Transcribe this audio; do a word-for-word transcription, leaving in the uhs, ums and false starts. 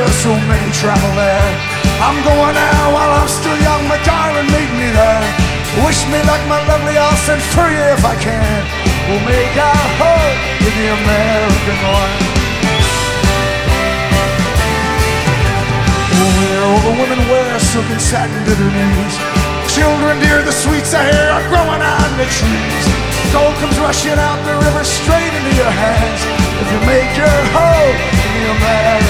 so many travel there. I'm going now while I'm still young, my darling, meet me there. Wish me luck, my lovely, I'll send for you if I can. We'll make our home in the American land. Oh, where all the women wear silk and satin to their knees. Children dear, the sweets of hair are growing on the trees. Gold comes rushing out the river straight into your hands if you make your home in the American